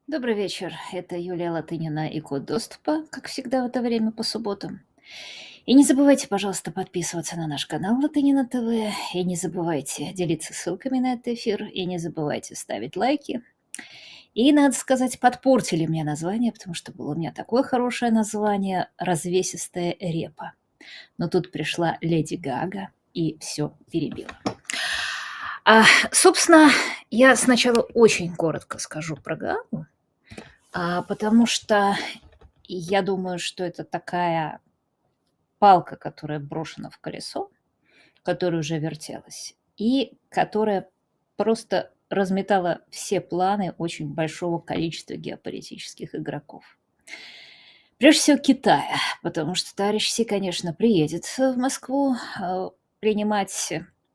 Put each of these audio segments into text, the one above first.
Добрый вечер. Это Юлия Латынина и код доступа, как всегда в это время по субботам. И не забывайте, пожалуйста, подписываться на наш канал Латынина ТВ. И не забывайте делиться ссылками на этот эфир. И не забывайте ставить лайки. И, надо сказать, подпортили мне название, потому что было у меня такое хорошее название «Развесистая репа». Но тут пришла Леди Гага и все перебила. А, собственно, я сначала очень коротко скажу про Гагу, потому что я думаю, что это такая палка, которая брошена в колесо, которая уже вертелась, и которая просто разметала все планы очень большого количества геополитических игроков. Прежде всего Китая, потому что товарищ Си, конечно, приедет в Москву принимать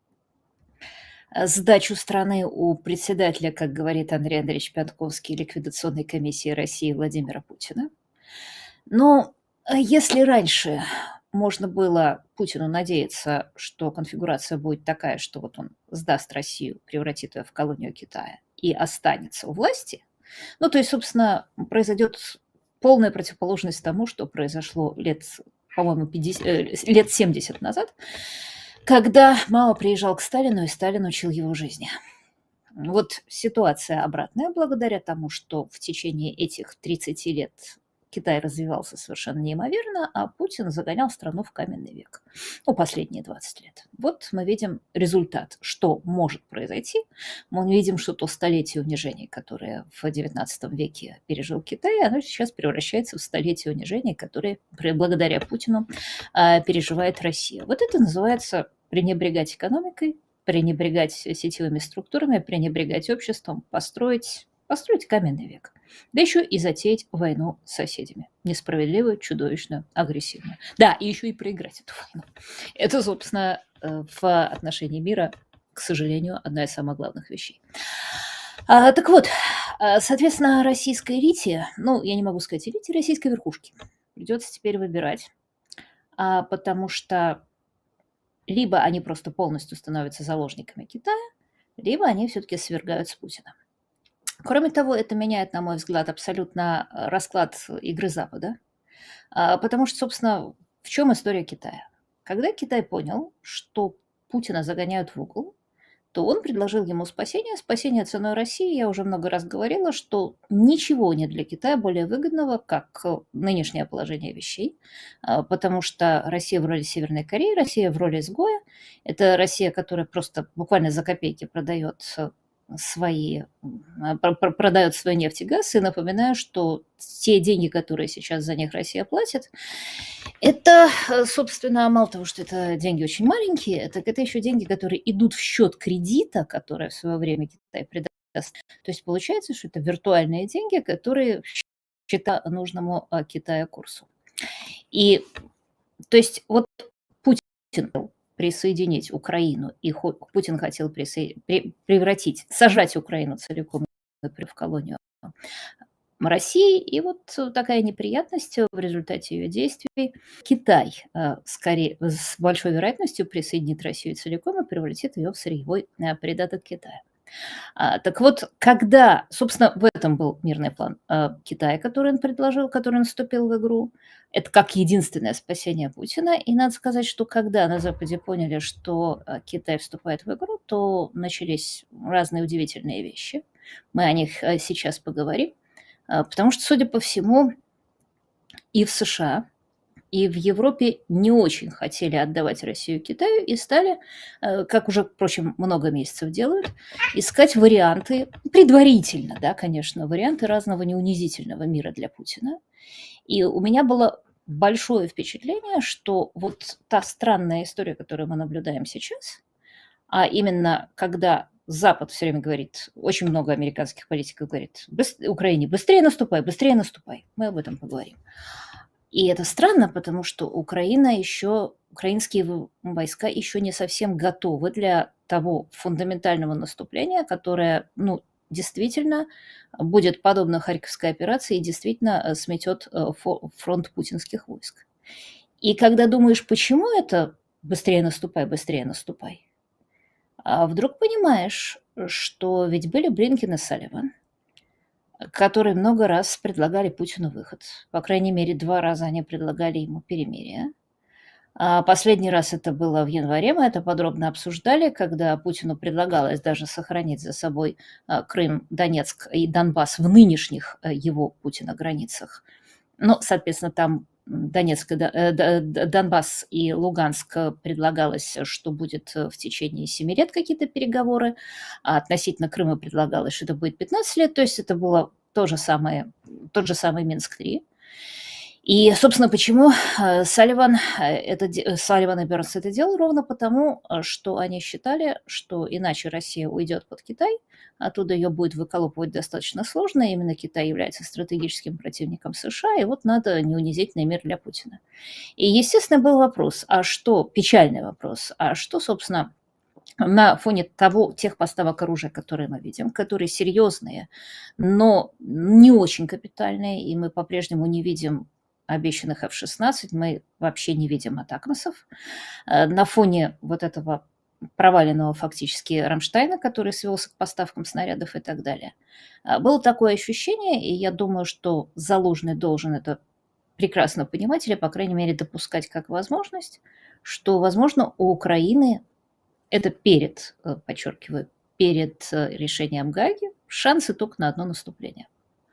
сдачу страны у председателя, как говорит Андрей Андреевич Пятковский, ликвидационной комиссии России Владимира Путина. Но если раньше можно было Путину надеяться, что конфигурация будет такая, что вот он сдаст Россию, превратит ее в колонию Китая и останется у власти, ну, то есть, собственно, произойдет полная противоположность тому, что произошло лет, по-моему, лет 70 назад, когда Мао приезжал к Сталину, и Сталин учил его жизни. Вот ситуация обратная благодаря тому, что в течение этих 30 лет Китай развивался совершенно неимоверно, а Путин загонял страну в каменный век. Ну, последние 20 лет. Вот мы видим результат, что может произойти. Мы видим, что то столетие унижений, которое в XIX веке пережил Китай, оно сейчас превращается в столетие унижений, которые благодаря Путину переживает Россия. Вот это называется пренебрегать экономикой, пренебрегать сетевыми структурами, пренебрегать обществом, построить каменный век. Да еще и затеять войну с соседями. Несправедливую, чудовищную, агрессивную. Да, и еще и проиграть эту войну. Это, собственно, в отношении мира, к сожалению, одна из самых главных вещей. Так вот, соответственно, российской элите, ну, я не могу сказать элите, российской верхушке, придется теперь выбирать, потому что либо они просто полностью становятся заложниками Китая, либо они все-таки свергаются Путина. Кроме того, это меняет, на мой взгляд, абсолютно расклад игры Запада, потому что, собственно, в чем история Китая? Когда Китай понял, что Путина загоняют в угол, то он предложил ему спасение ценой России. Я уже много раз говорила, что ничего нет для Китая более выгодного, как нынешнее положение вещей, потому что Россия в роли Северной Кореи, Россия в роли изгоя. Это Россия, которая просто буквально за копейки продает продает свой нефть и газ. И напоминаю, что те деньги, которые сейчас за них Россия платит, это, собственно, мало того, что это деньги очень маленькие, так это еще деньги, которые идут в счет кредита, который в свое время Китай придаст. То есть получается, что это виртуальные деньги, которые счета нужному Китаю курсу. И то есть вот Путин хотел присоединить Украину, и Путин хотел превратить, сажать Украину целиком в колонию России. И вот такая неприятность в результате ее действий. Китай скорее с большой вероятностью присоединит Россию целиком и превратит ее в сырьевой придаток Китая. Так вот, когда, собственно, в этом был мирный план Китая, который он предложил, который он вступил в игру, это как единственное спасение Путина. И надо сказать, что когда на Западе поняли, что Китай вступает в игру, то начались разные удивительные вещи. Мы о них сейчас поговорим. Потому что, судя по всему, и в США, и в Европе не очень хотели отдавать Россию Китаю и стали, как уже, впрочем, много месяцев делают, искать варианты, предварительно, да, конечно, варианты разного неунизительного мира для Путина. И у меня было большое впечатление, что вот та странная история, которую мы наблюдаем сейчас, а именно когда Запад все время говорит, очень много американских политиков говорит, Украине быстрее наступай, мы об этом поговорим. И это странно, потому что украинские войска еще не совсем готовы для того фундаментального наступления, которое, ну, действительно будет подобно Харьковской операции и действительно сметет фронт путинских войск. И когда думаешь, почему это быстрее наступай, вдруг понимаешь, что ведь были Блинкен и Салливан, которые много раз предлагали Путину выход. По крайней мере, 2 раза они предлагали ему перемирие. Последний раз это было в январе, мы это подробно обсуждали, когда Путину предлагалось даже сохранить за собой Крым, Донецк и Донбасс в нынешних его Путина границах. Ну, соответственно, там Донецк, Донбасс и Луганск предлагалось, что будет в течение 7 лет какие-то переговоры, а относительно Крыма предлагалось, что это будет 15 лет, то есть это было тот же самый Минск-3. И, собственно, почему Салливан и Бернс это делал? Ровно потому, что они считали, что иначе Россия уйдет под Китай, оттуда ее будет выколупывать достаточно сложно. Именно Китай является стратегическим противником США, и вот надо не унизительный мир для Путина. И, естественно, был вопрос, печальный вопрос, а что, собственно, на фоне тех поставок оружия, которые мы видим, которые серьезные, но не очень капитальные, и мы по-прежнему не видим обещанных F-16, мы вообще не видим атакмсов. На фоне вот этого проваленного фактически Рамштайна, который свелся к поставкам снарядов и так далее. Было такое ощущение, и я думаю, что Залужный должен это прекрасно понимать или, по крайней мере, допускать как возможность, что, возможно, у Украины это подчеркиваю, перед решением Гааги шансы только на одно наступление.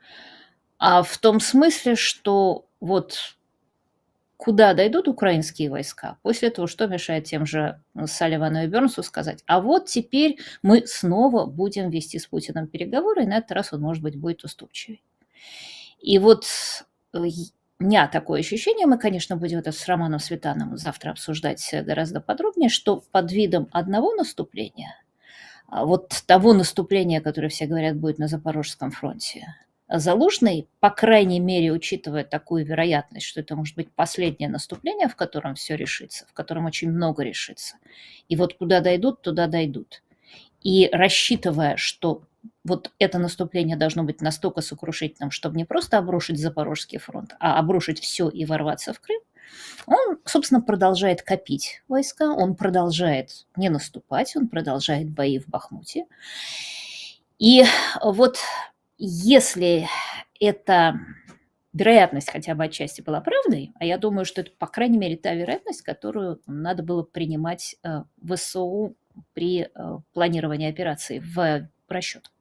А в том смысле, что вот куда дойдут украинские войска, после этого что мешает тем же Салливану и Бернсу сказать, а вот теперь мы снова будем вести с Путиным переговоры, и на этот раз он, может быть, будет уступчивее. И вот у меня такое ощущение, мы, конечно, будем это с Романом Светаном завтра обсуждать гораздо подробнее, что под видом одного наступления, вот того наступления, которое все говорят будет на Запорожском фронте, Залужный, по крайней мере, учитывая такую вероятность, что это может быть последнее наступление, в котором все решится, в котором очень много решится. И вот куда дойдут, туда дойдут. И рассчитывая, что вот это наступление должно быть настолько сокрушительным, чтобы не просто обрушить Запорожский фронт, а обрушить все и ворваться в Крым, он, собственно, продолжает копить войска, он продолжает не наступать, он продолжает бои в Бахмуте. И вот если эта вероятность хотя бы отчасти была правдой, а я думаю, что это, по крайней мере, та вероятность, которую надо было принимать в ВСУ при планировании операции в расчет.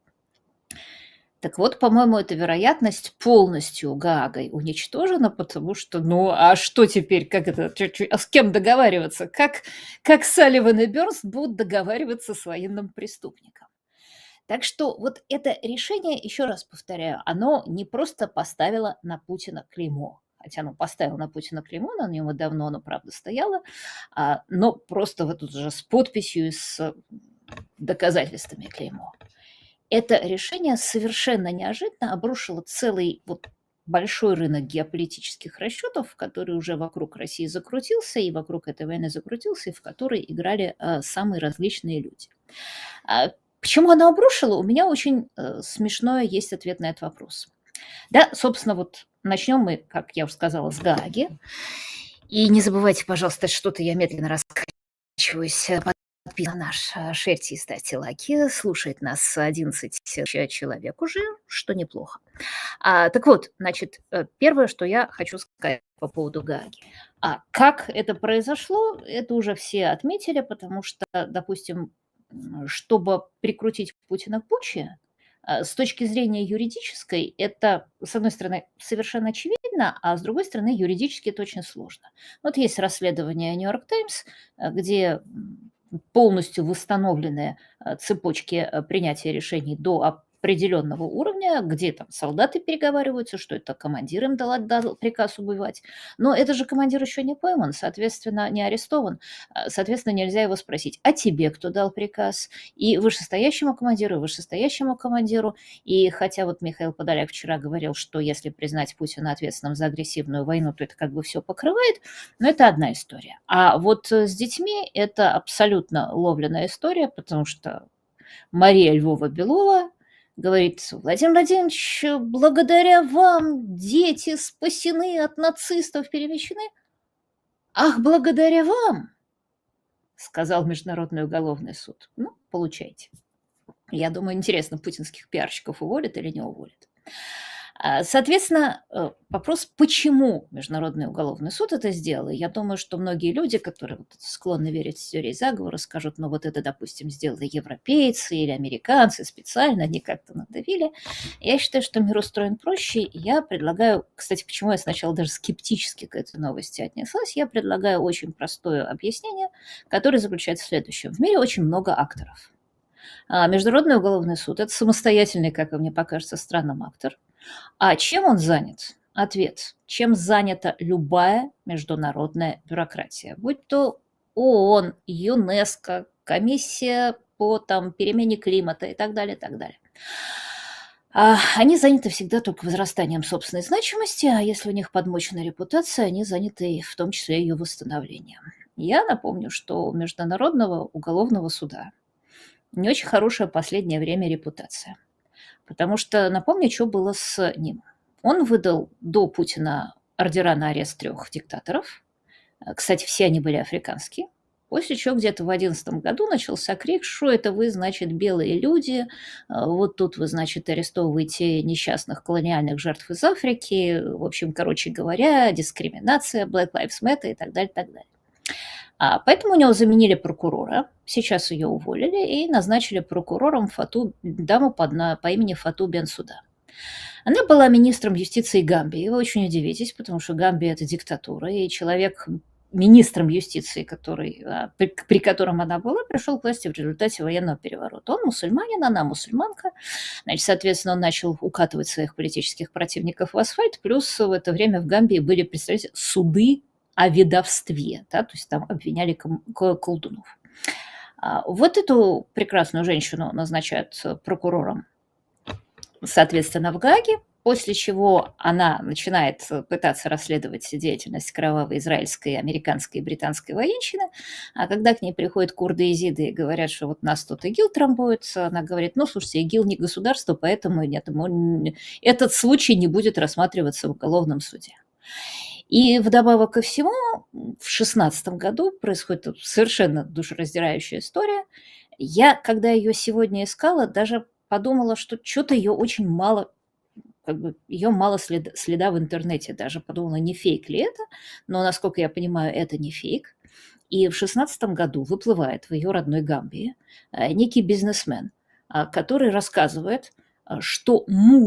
Так вот, по-моему, эта вероятность полностью Гаагой уничтожена, потому что, ну, а что теперь, а с кем договариваться? Как Салливан и Бернс будут договариваться с военным преступником? Так что вот это решение, еще раз повторяю, оно не просто поставило на Путина клеймо, хотя оно поставило на Путина клеймо, на нем и давно оно, правда, стояло, но просто вот тут же с подписью и с доказательствами клеймо. Это решение совершенно неожиданно обрушило целый вот большой рынок геополитических расчетов, который уже вокруг России закрутился, и вокруг этой войны закрутился, и в который играли самые различные люди. Почему она обрушила? У меня очень смешной есть ответ на этот вопрос. Да, собственно, вот начнем мы, как я уже сказала, с Гааги. И не забывайте, пожалуйста, что-то я медленно раскачиваюсь. Подписан наш Шерти, кстати, Лаки. Слушает нас 11 человек уже, что неплохо. Так вот, значит, первое, что я хочу сказать по поводу Гааги. Как это произошло, это уже все отметили, потому что, допустим, чтобы прикрутить Путина к путче, с точки зрения юридической, это, с одной стороны, совершенно очевидно, а с другой стороны, юридически это очень сложно. Вот есть расследование «Нью-Йорк Таймс», где полностью восстановлены цепочки принятия решений до определенного уровня, где там солдаты переговариваются, что это командир им дал приказ убивать. Но это же командир еще не пойман, соответственно, не арестован. Соответственно, нельзя его спросить, а тебе кто дал приказ? И вышестоящему командиру, и вышестоящему командиру. И хотя вот Михаил Подоляк вчера говорил, что если признать Путина ответственным за агрессивную войну, то это как бы все покрывает, но это одна история. А вот с детьми это абсолютно ловленная история, потому что Мария Львова-Белова говорит: Владимир Владимирович, благодаря вам дети спасены от нацистов, перемещены. Ах, благодаря вам, сказал Международный уголовный суд. Ну, получайте. Я думаю, интересно, путинских пиарщиков уволят или не уволят. Соответственно, вопрос, почему Международный уголовный суд это сделал. И я думаю, что многие люди, которые вот склонны верить в теории заговора, скажут, ну вот это, допустим, сделали европейцы или американцы специально, они как-то надавили. Я считаю, что мир устроен проще. И я предлагаю, кстати, почему я сначала даже скептически к этой новости отнеслась, я предлагаю очень простое объяснение, которое заключается в следующем. В мире очень много акторов. Международный уголовный суд – это самостоятельный, как и мне покажется, странным актор. А чем он занят? Ответ. Чем занята любая международная бюрократия? Будь то ООН, ЮНЕСКО, комиссия по перемене климата и так далее, и так далее. Они заняты всегда только возрастанием собственной значимости, а если у них подмочена репутация, они заняты в том числе ее восстановлением. Я напомню, что у Международного уголовного суда не очень хорошая в последнее время репутация. Потому что напомню, что было с ним. Он выдал до Путина ордера на арест 3 диктаторов. Кстати, все они были африканские. После чего где-то в 2011 году начался крик, что это вы, значит, белые люди, вот тут вы, значит, арестовываете несчастных колониальных жертв из Африки. В общем, короче говоря, дискриминация, Black Lives Matter и так далее, так далее. Поэтому у него заменили прокурора, сейчас ее уволили и назначили прокурором даму по имени Фату Бенсуда. Она была министром юстиции Гамбии. Вы очень удивитесь, потому что Гамбия – это диктатура, и человек, министром юстиции, при котором она была, пришел к власти в результате военного переворота. Он мусульманин, она мусульманка. Значит, соответственно, он начал укатывать своих политических противников в асфальт. Плюс в это время в Гамбии были, представляете, суды о ведовстве, да, то есть там обвиняли колдунов. Вот эту прекрасную женщину назначают прокурором, соответственно, в Гааге, после чего она начинает пытаться расследовать деятельность кровавой израильской, американской и британской военщины, а когда к ней приходят курды-езиды и говорят, что вот нас тут ИГИЛ трамбует, она говорит, ну, слушайте, ИГИЛ не государство, поэтому нет, этот случай не будет рассматриваться в уголовном суде. И вдобавок ко всему, в 2016 году происходит совершенно душераздирающая история. Я, когда ее сегодня искала, даже подумала, что что-то ее очень мало, ее мало следа в интернете. Даже подумала, не фейк ли это, но, насколько я понимаю, это не фейк. И в 2016 году выплывает в ее родной Гамбии некий бизнесмен, который рассказывает, что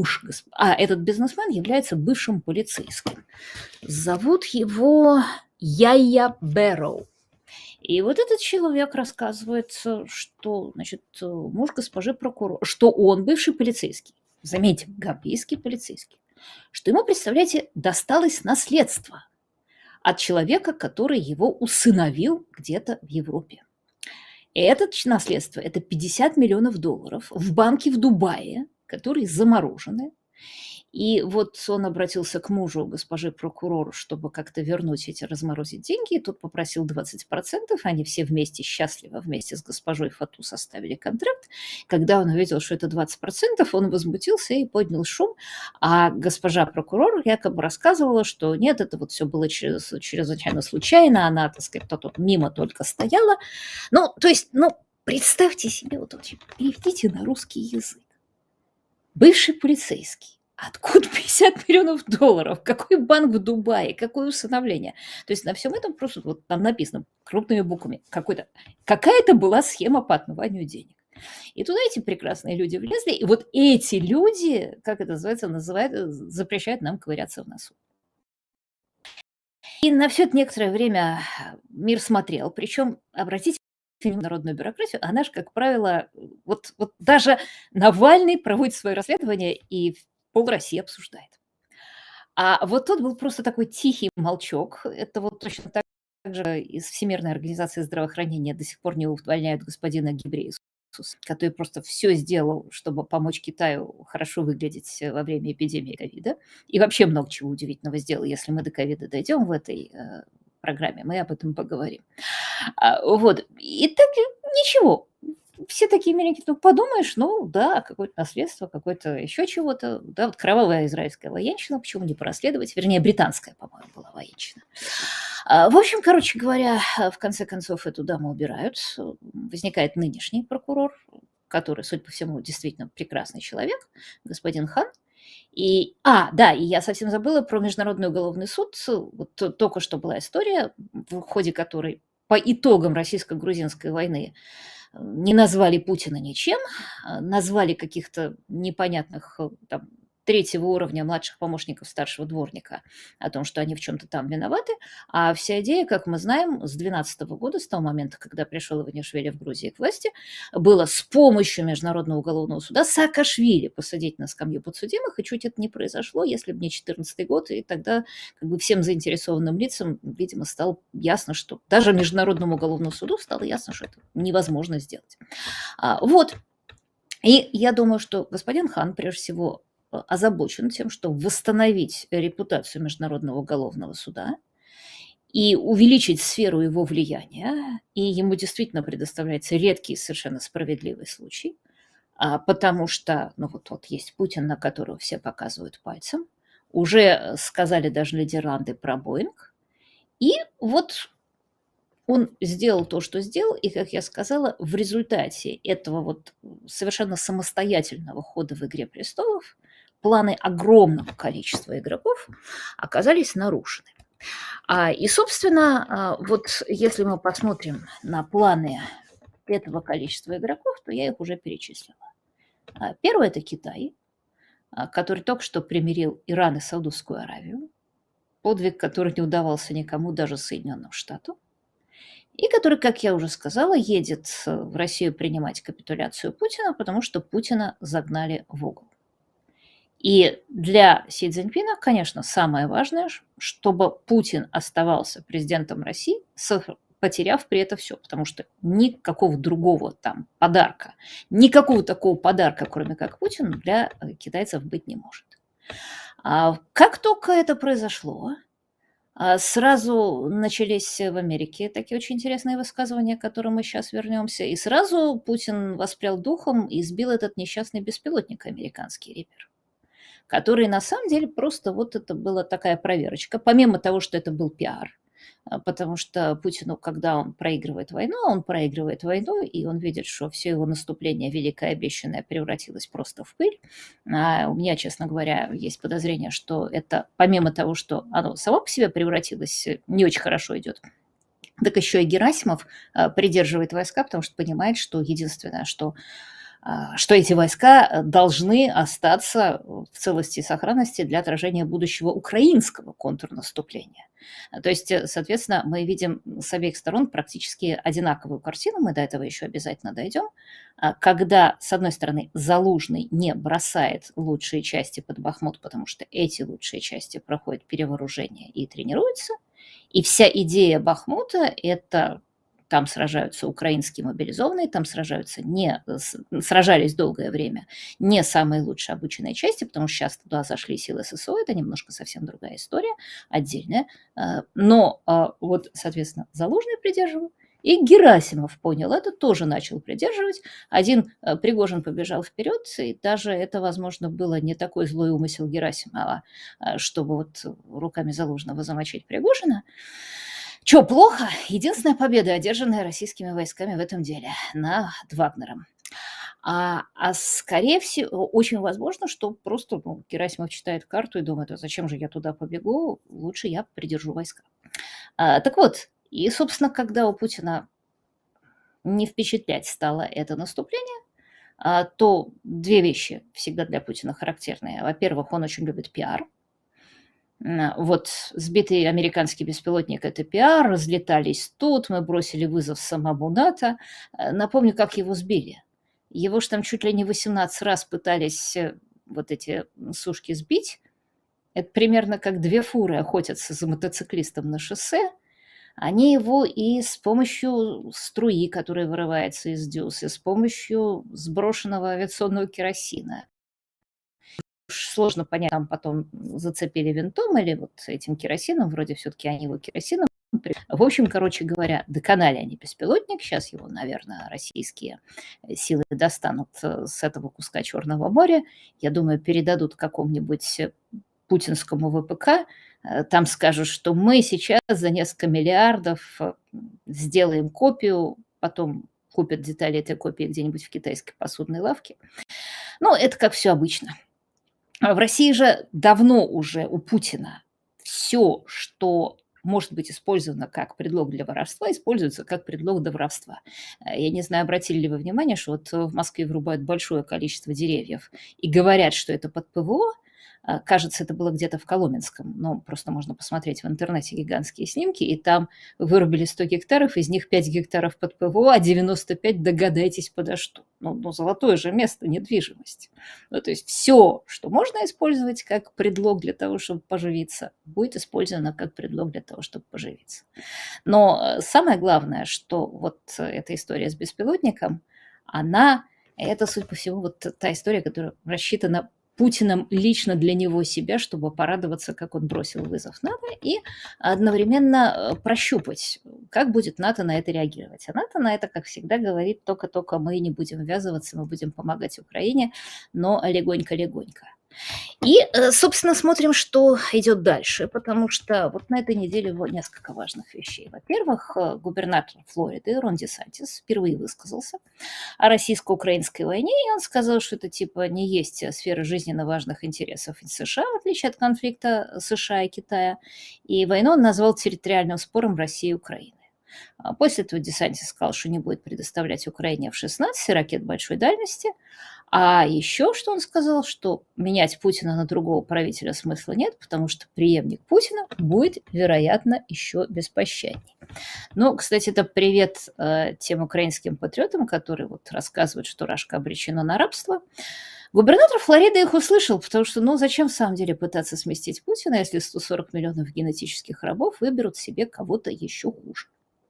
этот бизнесмен является бывшим полицейским. Зовут его Яйя Бэрроу. И вот этот человек рассказывает, что, значит, муж госпожи прокурора, что он бывший полицейский, заметьте, гамбийский полицейский, что ему, представляете, досталось наследство от человека, который его усыновил где-то в Европе. И это наследство – это $50 миллионов в банке в Дубае, которые заморожены. И вот он обратился к мужу госпожи прокурору, чтобы как-то вернуть разморозить деньги. И тот попросил 20%. Они все вместе счастливо, вместе с госпожой Фату составили контракт. Когда он увидел, что это 20%, он возмутился и поднял шум. А госпожа прокурор якобы рассказывала, что нет, это вот все было чрезвычайно случайно. Она, так сказать, тут мимо только стояла. Представьте себе, переведите на русский язык. Бывший полицейский. Откуда $50 миллионов? Какой банк в Дубае? Какое усыновление? То есть на всем этом просто вот там написано крупными буквами. Какая-то была схема по отмыванию денег. И туда эти прекрасные люди влезли. И вот эти люди, как это называют, запрещают нам ковыряться в носу. И на все это некоторое время мир смотрел. Причем, обратите народную бюрократию, она же, как правило, вот даже Навальный проводит свое расследование и пол России обсуждает. А вот тут был просто такой тихий молчок. Это вот точно так же из Всемирной организации здравоохранения до сих пор не увольняют господина Гебреесуса, который просто все сделал, чтобы помочь Китаю хорошо выглядеть во время эпидемии ковида. И вообще много чего удивительного сделал. Если мы до ковида дойдем в этой программе, мы об этом поговорим. Вот. И так ничего. Все такие миленькие, подумаешь, да, какое-то наследство, какое-то еще чего-то. Да, вот кровавая израильская военщина, почему не порасследовать? Вернее, британская, по-моему, была военщина. В общем, короче говоря, в конце концов эту даму убирают. Возникает нынешний прокурор, который, судя по всему, действительно прекрасный человек, господин Хан. Да, и я совсем забыла про Международный уголовный суд. Вот только что была история, в ходе которой по итогам российско-грузинской войны не назвали Путина ничем, назвали каких-то непонятных там третьего уровня младших помощников старшего дворника о том, что они в чем-то там виноваты. А вся идея, как мы знаем, с 2012 года, с того момента, когда пришел Иванишвили в Грузии к власти, было с помощью Международного уголовного суда Саакашвили посадить на скамью подсудимых, и чуть это не произошло, если бы не 2014 год, и тогда как бы всем заинтересованным лицам, видимо, стало ясно, что даже Международному уголовному суду стало ясно, что это невозможно сделать. Вот. И я думаю, что господин Хан, прежде всего, озабочен тем, чтобы восстановить репутацию Международного уголовного суда и увеличить сферу его влияния. И ему действительно предоставляется редкий, совершенно справедливый случай, потому что, ну вот есть Путин, на которого все показывают пальцем, уже сказали даже Нидерланды про Боинг, и вот он сделал то, что сделал, и, как я сказала, в результате этого вот совершенно самостоятельного хода в «Игре престолов» планы огромного количества игроков оказались нарушены. И, собственно, вот если мы посмотрим на планы этого количества игроков, то я их уже перечислила. Первое – это Китай, который только что примирил Иран и Саудовскую Аравию, подвиг, который не удавался никому, даже Соединенным Штатам, и который, как я уже сказала, едет в Россию принимать капитуляцию Путина, потому что Путина загнали в угол. И для Си Цзиньпина, конечно, самое важное, чтобы Путин оставался президентом России, потеряв при этом все, потому что никакого другого там подарка, никакого такого подарка, кроме как Путин, для китайцев быть не может. Как только это произошло, сразу начались в Америке такие очень интересные высказывания, к которым мы сейчас вернемся, и сразу Путин воспрял духом и сбил этот несчастный беспилотник американский Риппер, который на самом деле просто вот это была такая проверочка, помимо того, что это был пиар, потому что Путину, когда он проигрывает войну, и он видит, что все его наступление великое обещанное превратилось просто в пыль. У меня, честно говоря, есть подозрение, что это помимо того, что оно само по себе превратилось, не очень хорошо идет, так еще и Герасимов придерживает войска, потому что понимает, что единственное, что эти войска должны остаться в целости и сохранности для отражения будущего украинского контрнаступления. То есть, соответственно, мы видим с обеих сторон практически одинаковую картину, мы до этого еще обязательно дойдем, когда, с одной стороны, Залужный не бросает лучшие части под Бахмут, потому что эти лучшие части проходят перевооружение и тренируются, и вся идея Бахмута – это там сражаются украинские мобилизованные, там сражались долгое время не самые лучшие обученные части, потому что сейчас туда зашли силы ССО, это немножко совсем другая история, отдельная. Но вот, соответственно, Залужный придерживал, и Герасимов понял это, тоже начал придерживать. Один Пригожин побежал вперед, и даже это, возможно, было не такой злой умысел Герасимова, чтобы вот руками Залужного замочить Пригожина. Чё, плохо? Единственная победа, одержанная российскими войсками в этом деле над Вагнером. Скорее всего, очень возможно, что просто Герасимов читает карту и думает, а зачем же я туда побегу, лучше я придержу войска. Так вот, и, собственно, когда у Путина не впечатлять стало это наступление, то две вещи всегда для Путина характерные. Во-первых, он очень любит пиар. Вот сбитый американский беспилотник – это пиар, разлетались тут, мы бросили вызов самому НАТО. Напомню, как его сбили. Его ж там чуть ли не 18 раз пытались вот эти сушки сбить. Это примерно как две фуры охотятся за мотоциклистом на шоссе. Они его и с помощью струи, которая вырывается из дюз, и с помощью сброшенного авиационного керосина. Сложно понять, там потом зацепили винтом или вот этим керосином, вроде все-таки они его керосином. В общем, короче говоря, доконали они беспилотник. Сейчас его, наверное, российские силы достанут с этого куска Черного моря. Я думаю, передадут какому-нибудь путинскому ВПК. Там скажут, что мы сейчас за несколько миллиардов сделаем копию, потом купят детали этой копии где-нибудь в китайской посудной лавке. Ну, это как все обычно. В России же давно уже у Путина все, что может быть использовано как предлог для воровства, используется как предлог для воровства. Я не знаю, обратили ли вы внимание, что вот в Москве вырубают большое количество деревьев и говорят, что это под ПВО. Кажется, это было где-то в Коломенском, но просто можно посмотреть в интернете гигантские снимки, и там вырубили 100 гектаров, из них 5 гектаров под ПВО, а 95 догадайтесь подо что. Ну, золотое же место, недвижимость. Ну, то есть все, что можно использовать как предлог для того, чтобы поживиться, будет использовано как предлог для того, чтобы поживиться. Но самое главное, что вот эта история с беспилотником, она, это, судя по всему, вот та история, которая рассчитана Путиным лично для него себя, чтобы порадоваться, как он бросил вызов НАТО, и одновременно прощупать, как будет НАТО на это реагировать. А НАТО на это, как всегда, говорит, только-только мы не будем ввязываться, мы будем помогать Украине, но легонько-легонько. И, собственно, смотрим, что идет дальше, потому что вот на этой неделе несколько важных вещей. Во-первых, губернатор Флориды Рон Десантис впервые высказался о российско-украинской войне, и он сказал, что это типа не есть сфера жизненно важных интересов США, в отличие от конфликта США и Китая, и войну он назвал территориальным спором России и Украины. После этого Десантис сказал, что не будет предоставлять Украине F-16 и ракет большой дальности. А еще что он сказал, что менять Путина на другого правителя смысла нет, потому что преемник Путина будет, вероятно, еще беспощадней. Ну, кстати, это привет тем украинским патриотам, которые вот рассказывают, что Рашка обречена на рабство. Губернатор Флориды их услышал, потому что, ну, зачем в самом деле пытаться сместить Путина, если 140 миллионов генетических рабов выберут себе кого-то еще хуже.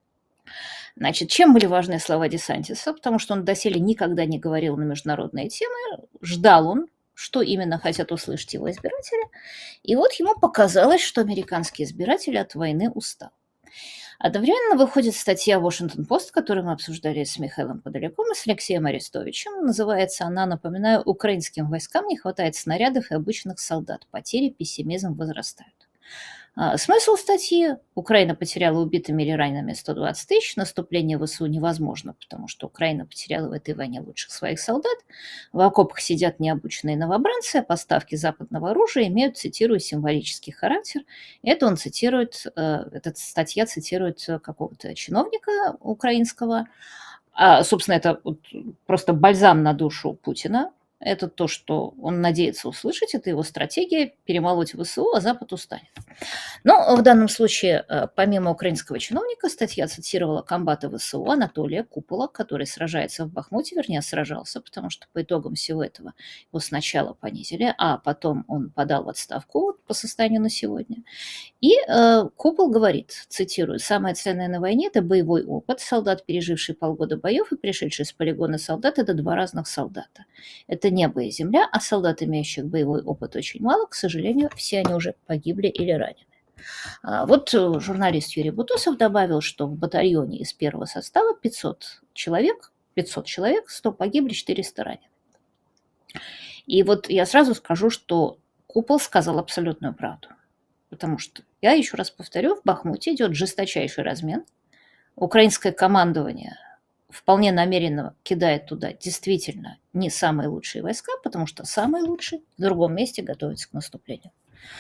Значит, чем были важны слова Десантиса? Потому что он доселе никогда не говорил на международные темы. Ждал он, что именно хотят услышать его избиратели. И вот ему показалось, что американские избиратели от войны устал. Одновременно выходит статья «Вашингтон-Пост», которую мы обсуждали с Михаилом Подоляком и с Алексеем Арестовичем. Называется она, напоминаю, «Украинским войскам не хватает снарядов и обычных солдат. Потери, пессимизм возрастают». Смысл статьи: Украина потеряла убитыми или ранеными 120 тысяч, наступление ВСУ невозможно, потому что Украина потеряла в этой войне лучших своих солдат, в окопах сидят необученные новобранцы, а поставки западного оружия имеют, цитирую, символический характер. Это он цитирует, эта статья цитирует какого-то чиновника украинского. Собственно, это вот просто бальзам на душу Путина. Это то, что он надеется услышать, это его стратегия перемолоть ВСУ, а Запад устанет. Но в данном случае, помимо украинского чиновника, статья цитировала комбата ВСУ Анатолия Купола, который сражается в Бахмуте, вернее, сражался, потому что по итогам всего этого его сначала понизили, а потом он подал в отставку по состоянию на сегодня. И Купол говорит, цитирую: «Самое ценное на войне – это боевой опыт. Солдат, переживший полгода боев и пришедший с полигона солдат – это два разных солдата. Это небо и земля, а солдат, имеющих боевой опыт, очень мало. К сожалению, все они уже погибли или ранены». Вот журналист Юрий Бутусов добавил, что в батальоне из первого состава 500 человек, 100 погибли, 400 ранены. И вот я сразу скажу, что Купол сказал абсолютную правду. Потому что, я еще раз повторю, в Бахмуте идет жесточайший размен. Украинское командование вполне намеренно кидает туда действительно не самые лучшие войска, потому что самые лучшие в другом месте готовятся к наступлению.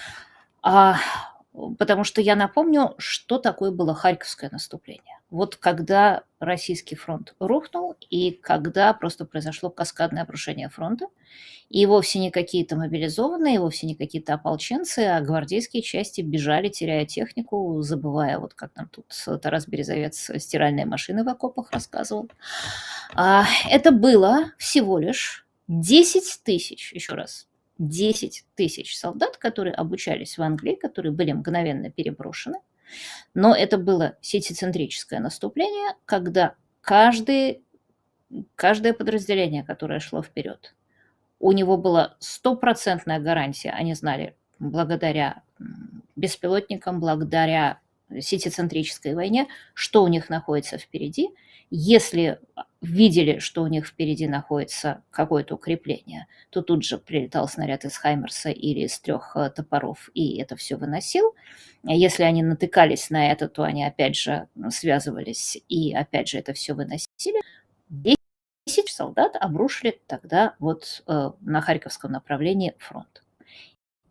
Потому что я напомню, что такое было Харьковское наступление. Вот когда российский фронт рухнул, и когда просто произошло каскадное обрушение фронта, и вовсе не какие-то мобилизованные, вовсе не какие-то ополченцы, а гвардейские части бежали, теряя технику, забывая, вот как нам тут Тарас Березовец стиральные машины в окопах рассказывал. Это было всего лишь 10 тысяч, еще раз, 10 тысяч солдат, которые обучались в Англии, которые были мгновенно переброшены. Но это было сетицентрическое наступление, когда каждое подразделение, которое шло вперед, у него была стопроцентная гарантия, они знали, благодаря беспилотникам, благодаря сетицентрической войне, что у них находится впереди. Если видели, что у них впереди находится какое-то укрепление, то тут же прилетал снаряд из «Хаймерса» или из 3 топоров, и это все выносил. Если они натыкались на это, то они опять же связывались и опять же это все выносили. 10 солдат обрушили тогда вот на Харьковском направлении фронт.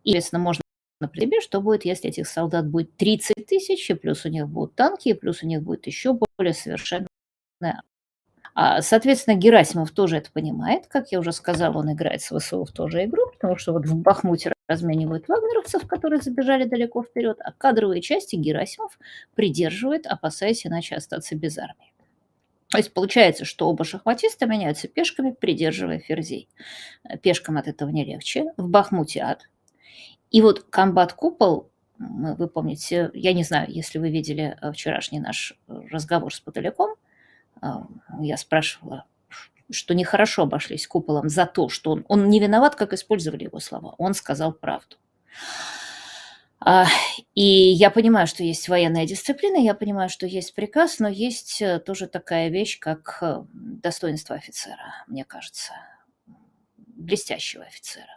И, соответственно, можно предположить, что будет, если этих солдат будет 30 тысяч, и плюс у них будут танки, и плюс у них будет еще более совершенная. Соответственно, Герасимов тоже это понимает. Как я уже сказала, он играет с ВСУ в ту же игру, потому что вот в Бахмуте разменивают вагнеровцев, которые забежали далеко вперед, а кадровые части Герасимов придерживает, опасаясь иначе остаться без армии. То есть получается, что оба шахматиста меняются пешками, придерживая ферзей. Пешкам от этого не легче. В Бахмуте ад. И вот комбат-купол, вы помните, я не знаю, если вы видели вчерашний наш разговор с Подоляком, я спрашивала, что нехорошо обошлись куполом за то, что он не виноват, как использовали его слова. Он сказал правду. И я понимаю, что есть военная дисциплина, я понимаю, что есть приказ, но есть тоже такая вещь, как достоинство офицера, мне кажется, блестящего офицера.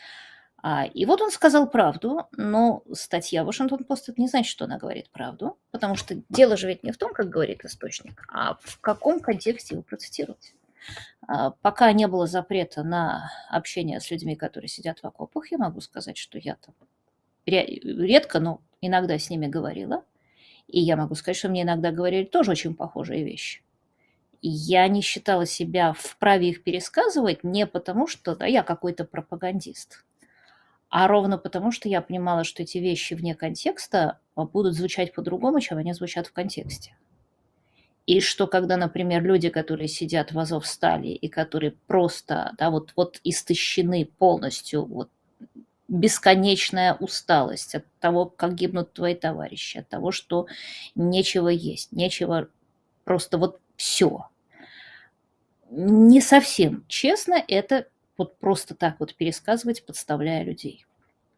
И вот он сказал правду, но статья Вашингтон-Пост это не значит, что она говорит правду, потому что дело же ведь не в том, как говорит источник, а в каком контексте его процитировать. Пока не было запрета на общение с людьми, которые сидят в окопах, я могу сказать, что я там редко, но иногда с ними говорила. И я могу сказать, что мне иногда говорили тоже очень похожие вещи. И я не считала себя вправе их пересказывать не потому, что я какой-то пропагандист, а ровно потому, что я понимала, что эти вещи вне контекста будут звучать по-другому, чем они звучат в контексте. И что когда, например, люди, которые сидят в Азовстали и которые просто вот истощены полностью, вот бесконечная усталость от того, как гибнут твои товарищи, от того, что нечего есть, нечего, просто вот все. Не совсем честно это вот просто так вот пересказывать, подставляя людей.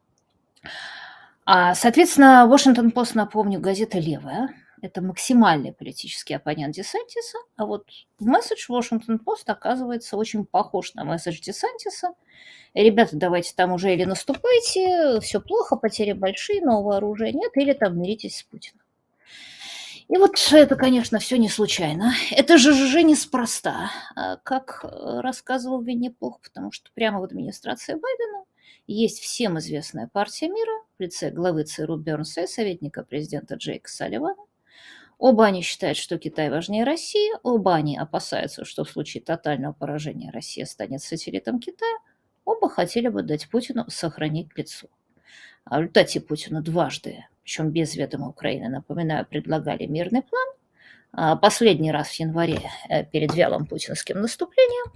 Соответственно, Washington Post, напомню, газета левая. Это максимальный политический оппонент Десантиса. А вот месседж Washington Post оказывается очень похож на месседж Десантиса. Ребята, давайте там уже или наступайте, все плохо, потери большие, нового оружия нет, или там миритесь с Путиным. И вот это, конечно, все не случайно. Это же неспроста, как рассказывал Винни-Пух, потому что прямо в администрации Байдена есть всем известная партия мира в лице главы ЦРУ Бернса и советника президента Джейка Салливана. Оба они считают, что Китай важнее России, оба они опасаются, что в случае тотального поражения Россия станет сателлитом Китая, оба хотели бы дать Путину сохранить лицо. В результате Путину дважды, причем без ведома Украины, напоминаю, предлагали мирный план. Последний раз в январе перед вялым путинским наступлением.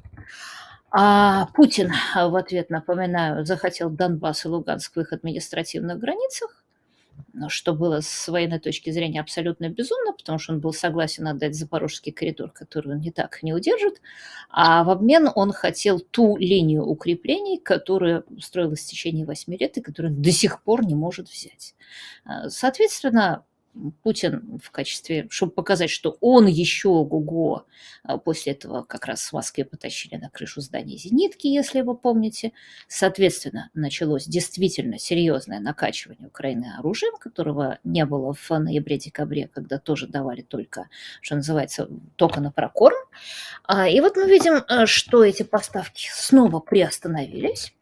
Путин в ответ, напоминаю, захотел Донбасс и Луганск в их административных границах, что было с военной точки зрения абсолютно безумно, потому что он был согласен отдать Запорожский коридор, который он не так не удержит, а в обмен он хотел ту линию укреплений, которая строилась в течение 8 лет и которую он до сих пор не может взять. Соответственно, Путин в качестве, чтобы показать, что он еще ого-го, после этого как раз в Москве потащили на крышу здания зенитки, если вы помните. Соответственно, началось действительно серьезное накачивание Украины оружием, которого не было в ноябре-декабре, когда тоже давали только, что называется, только на прокорм. И вот мы видим, что эти поставки снова приостановились.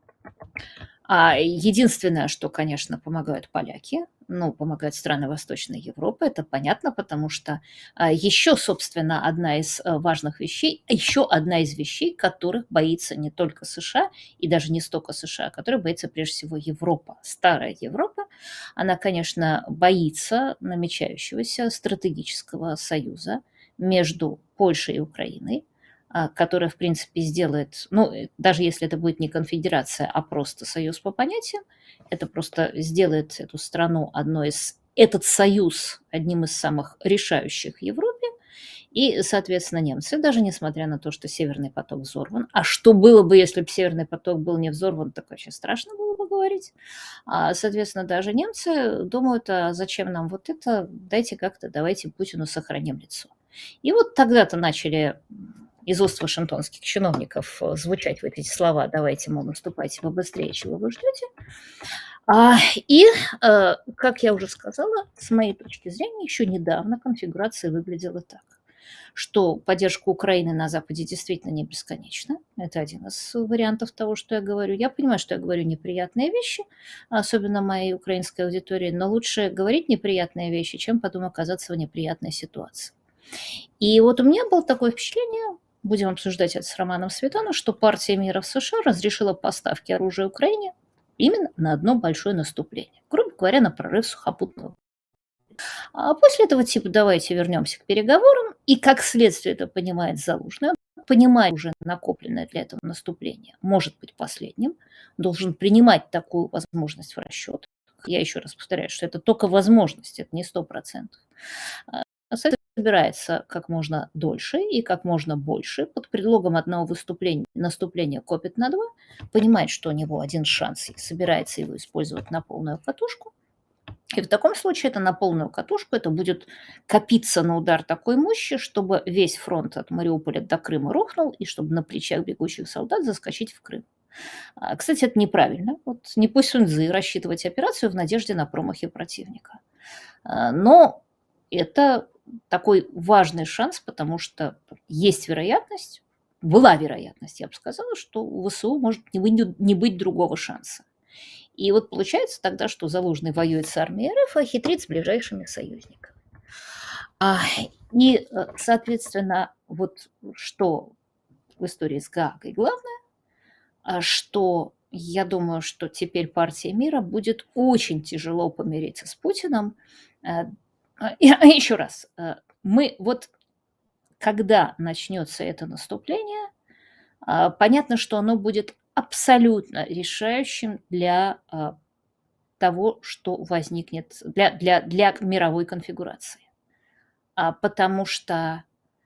Единственное, что, конечно, помогают поляки, помогают страны Восточной Европы, это понятно, потому что еще, собственно, одна из важных вещей, еще одна из вещей, которых боится не только США, и даже не столько США, которых боится прежде всего Европа, старая Европа. Она, конечно, боится намечающегося стратегического союза между Польшей и Украиной, которая, в принципе, сделает, даже если это будет не конфедерация, а просто союз по понятиям, это просто сделает эту страну этот союз одним из самых решающих в Европе. И, соответственно, немцы, даже несмотря на то, что Северный поток взорван, а что было бы, если бы Северный поток был не взорван, так вообще страшно было бы говорить. Соответственно, даже немцы думают, зачем нам вот это, давайте Путину сохраним лицо. И вот тогда-то начали из уст вашингтонских чиновников звучать вот эти слова: давайте, мол, наступайте побыстрее, чего вы ждете. Как я уже сказала, с моей точки зрения, еще недавно конфигурация выглядела так. что поддержка Украины на Западе действительно не бесконечна. Это один из вариантов того, что я говорю. Я понимаю, что я говорю неприятные вещи, особенно моей украинской аудитории, но лучше говорить неприятные вещи, чем потом оказаться в неприятной ситуации. И вот у меня было такое впечатление, будем обсуждать это с Романом Светаном, что партия мира в США разрешила поставки оружия Украине именно на одно большое наступление. Грубо говоря, на прорыв сухопутного. А после этого типа давайте вернемся к переговорам, и как следствие это понимает Залужный, он понимает уже накопленное для этого наступление, может быть последним, должен принимать такую возможность в расчет. Я еще раз повторяю, что это только возможность, это не 100%. Собирается как можно дольше и как можно больше, под предлогом одного наступления копит на два, понимает, что у него один шанс и собирается его использовать на полную катушку. И в таком случае это на полную катушку, это будет копиться на удар такой мощи, чтобы весь фронт от Мариуполя до Крыма рухнул, и чтобы на плечах бегущих солдат заскочить в Крым. Кстати, это неправильно. Вот не по Суньцзы рассчитывать операцию в надежде на промахи противника. Но это такой важный шанс, потому что есть вероятность, была вероятность, я бы сказала, что у ВСУ может не быть другого шанса. И вот получается тогда, что Залужный воюет с армией РФ, а хитрит с ближайшими союзниками. И, соответственно, вот что в истории с Гаагой главное, что я думаю, что теперь партия мира будет очень тяжело помириться с Путиным. Еще раз, мы вот когда начнется это наступление, понятно, что оно будет абсолютно решающим для того, что возникнет, для мировой конфигурации. Потому что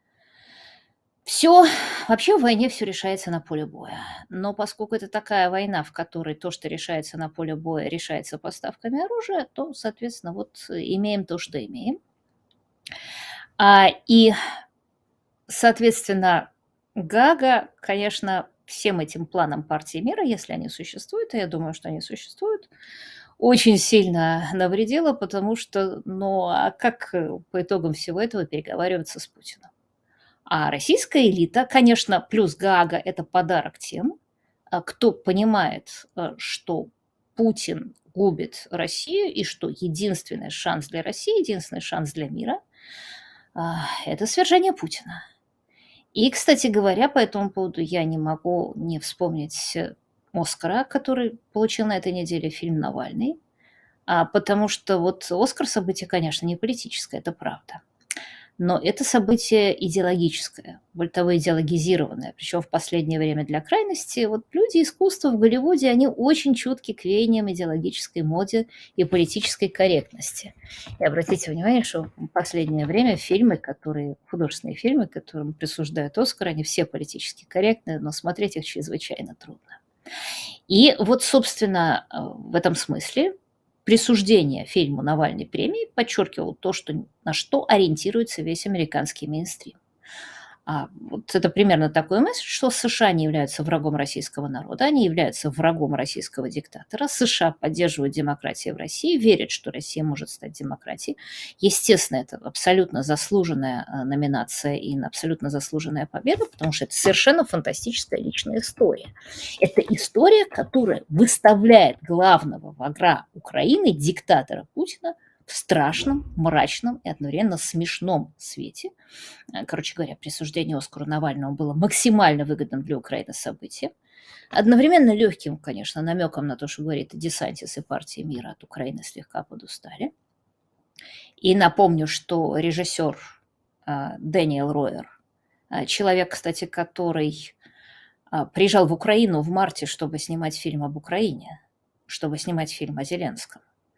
все, вообще в войне все решается на поле боя. Но поскольку это такая война, в которой то, что решается на поле боя, решается поставками оружия, то, соответственно, вот имеем то, что имеем. И, соответственно, Гага, конечно, всем этим планам партии мира, если они существуют, и я думаю, что они существуют, очень сильно навредила, потому что, а как по итогам всего этого переговариваться с Путиным? А российская элита, конечно, плюс Гаага– это подарок тем, кто понимает, что Путин губит Россию и что единственный шанс для России, единственный шанс для мира– это свержение Путина. И, кстати говоря, по этому поводу я не могу не вспомнить Оскара, который получил на этой неделе фильм «Навальный», потому что вот Оскар событие, конечно, не политическое, это правда. Но это событие идеологическое, идеологизированное, причем в последнее время для крайности. Вот люди искусства в Голливуде, они очень чутки к веяниям идеологической моде и политической корректности. И обратите внимание, что в последнее время художественные фильмы, которым присуждают Оскар, они все политически корректны, но смотреть их чрезвычайно трудно. И вот, собственно, в этом смысле присуждение фильму Навальной премии подчеркивало то, на что ориентируется весь американский мейнстрим. Вот это примерно такой месседж, что США не являются врагом российского народа, они являются врагом российского диктатора. США поддерживают демократию в России, верят, что Россия может стать демократией. Естественно, это абсолютно заслуженная номинация и абсолютно заслуженная победа, потому что это совершенно фантастическая личная история. Это история, которая выставляет главного врага Украины, диктатора Путина, в страшном, мрачном и одновременно смешном свете. Короче говоря, присуждение Оскару Навальному было максимально выгодным для Украины событием. Одновременно легким, конечно, намеком на то, что говорит Десантис и партия мира от Украины слегка подустали. И напомню, что режиссер Дэниел Ройер, человек, кстати, который приезжал в Украину в марте, чтобы снимать фильм об Украине, чтобы снимать фильм о Зеленском.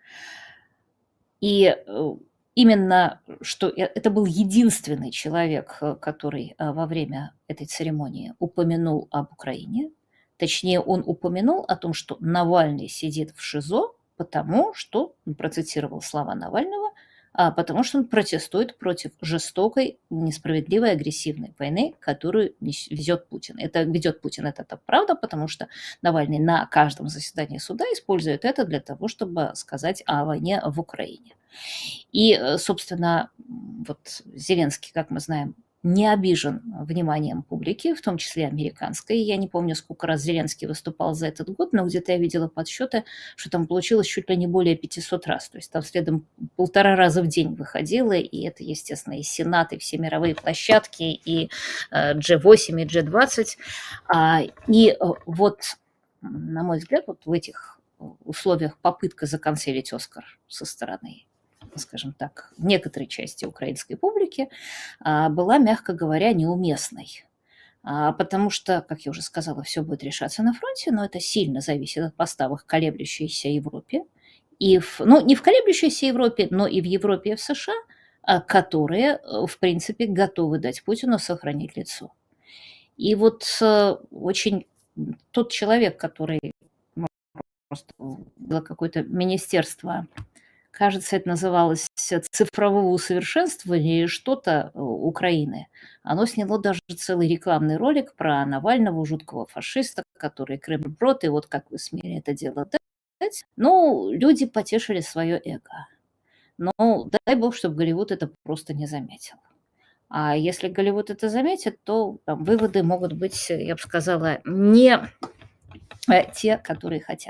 И именно, что это был единственный человек, который во время этой церемонии упомянул об Украине. Точнее, он упомянул о том, что Навальный сидит в ШИЗО, потому что, он процитировал слова Навального, потому что он протестует против жестокой, несправедливой, агрессивной войны, которую ведет Путин. Это правда, потому что Навальный на каждом заседании суда использует это для того, чтобы сказать о войне в Украине. И, собственно, вот Зеленский, как мы знаем, не обижен вниманием публики, в том числе американской. Я не помню, сколько раз Зеленский выступал за этот год, но где-то я видела подсчеты, что там получилось чуть ли не более 500 раз. То есть там следом 1,5 раза в день выходило, и это, естественно, и Сенат, и все мировые площадки, и G8, и G20. И вот, на мой взгляд, вот в этих условиях попытка законцелить Оскар со стороны, скажем так, некоторой части украинской публики была, мягко говоря, неуместной. Потому что, как я уже сказала, все будет решаться на фронте, но это сильно зависит от поставок в колеблющейся Европе. Ну, не в колеблющейся Европе, но и в Европе, и в США, которые, в принципе, готовы дать Путину сохранить лицо. И вот очень тот человек, который просто было какое-то министерство, кажется, это называлось цифрового усовершенствования или что-то Украины. Оно сняло даже целый рекламный ролик про Навального, жуткого фашиста, который Кремль-брод, и вот как вы смели это дело дать. Ну, люди потешили свое эго. Но дай бог, чтобы Голливуд это просто не заметил. А если Голливуд это заметит, то там выводы могут быть, я бы сказала, не те, которые хотят.